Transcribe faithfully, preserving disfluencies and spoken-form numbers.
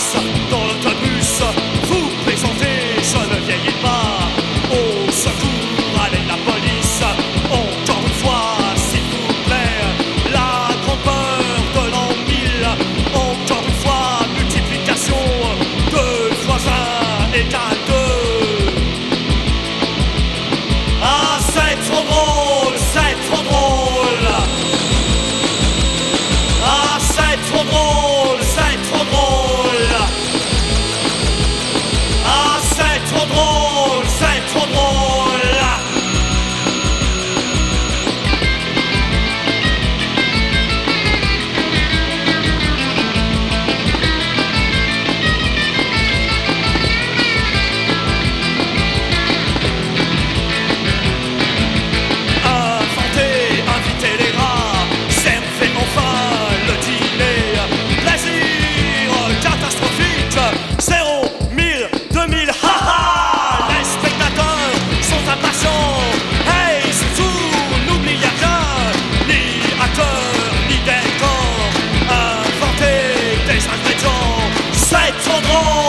place dans l'autobus. Vous plaisantez, je ne vieillis pas. Au secours, allez la police. Encore une fois, s'il vous plaît, la grande peur de l'an mille. Encore une fois, multiplication. Deux fois un égale deux. Ah, c'est trop drôle, c'est trop drôle. Ah, c'est trop drôle, c'est trop drôle. Ah, c'est trop drôle, c'est trop drôle. Inventez, invitez les rats, servez enfin le dîner. Plaisir catastrophique, zéro, mille, deux mille, haha. Les spectateurs sont impatients. Hey, surtout, n'oubliez rien, ni acteur, ni décor. Inventez des ingrédients, c'est trop drôle.